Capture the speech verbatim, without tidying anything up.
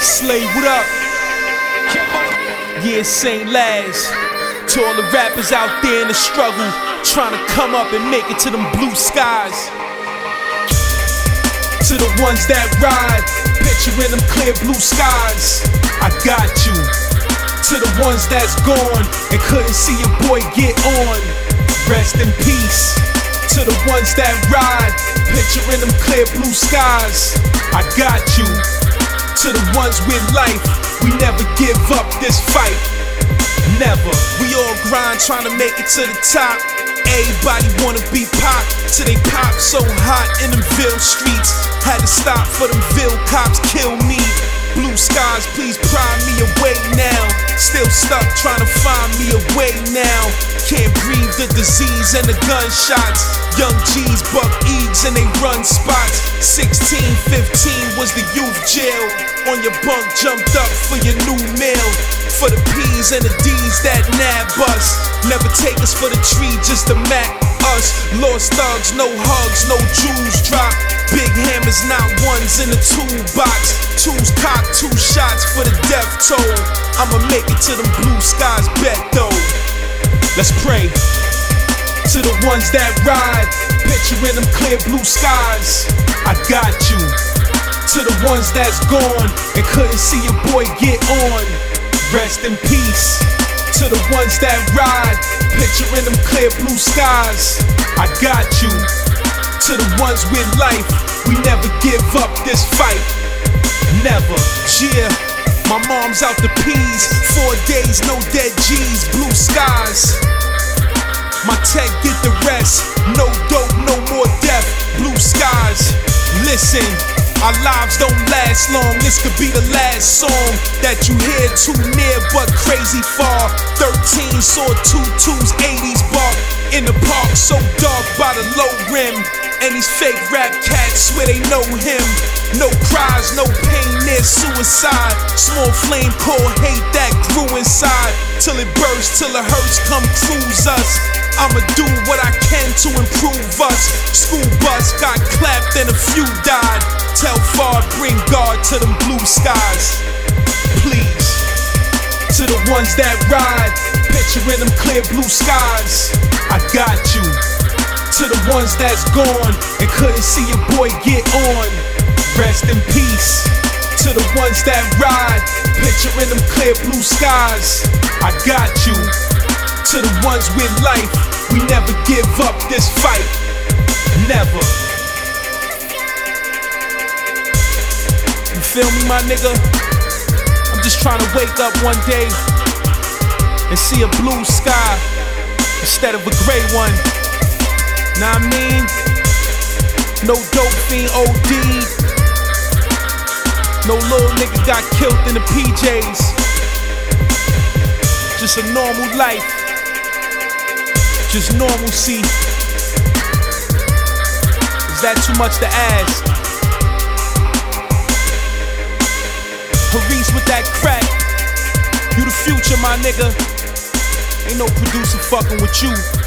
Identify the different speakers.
Speaker 1: Slay, what up? Yeah, Saint Laz. To all the rappers out there in the struggle, trying to come up and make it to them blue skies. To the ones that ride, picturing them clear blue skies, I got you. To the ones that's gone and couldn't see your boy get on, rest in peace. To the ones that ride, picturing them clear blue skies, I got you. To the ones with life, we never give up this fight. Never. We all grind trying to make it to the top. Everybody wanna be pop, till they pop so hot in them Ville streets. Had to stop for them Ville cops kill me. Blue skies, please pry me away now. Still stuck trying to find me a way now. Can't breathe the disease and the gunshots. Young G's buck eags and they run spots. Sixteen, fifteen was the youth jail. On your bunk jumped up for your new meal. For the P's and the D's that nab us. Never take us for the tree just to mac us. Lost thugs, no hugs, no jewels drop. Big hammers, not ones in the toolbox. Two's cocked, two shots for the death toll. I'ma make it to them blue skies, bet though. Let's pray. To the ones that ride, picturing them clear blue skies, I got you. To the ones that's gone and couldn't see your boy get on, rest in peace. To the ones that ride, picturing them clear blue skies, I got you. To the ones with life, we never give up this fight. Never. Yeah, my mom's out the peas. Four days, no dead G's, blue skies. My tech get the rest. No dope, no more death, blue skies. Listen, our lives don't last long. This could be the last song that you hear too near but crazy far. Thirteen saw two twos, eighties bark in the park, so dark by the low rim. And these fake rap cats swear they know him. No cries, no pain, near suicide. Small flame core hate that grew inside. Till it bursts, till it hurts, come cruise us. I'ma do what I can to improve us. School bus got clapped and a few died. Tell Fard bring God to them blue skies, please. To the ones that ride, picturing them clear blue skies, I got you. To the ones that's gone and couldn't see your boy get on, rest in peace. To the ones that ride, picturing them clear blue skies, I got you. To the ones with life, we never give up this fight. Never. You feel me, my nigga? I'm just trying to wake up one day and see a blue sky instead of a gray one. Know what I mean? No dope fiend O D. No little nigga got killed in the P Js. Just a normal life. Just normalcy. Is that too much to ask? Haris with that crack. You the future, my nigga. Ain't no producer fucking with you.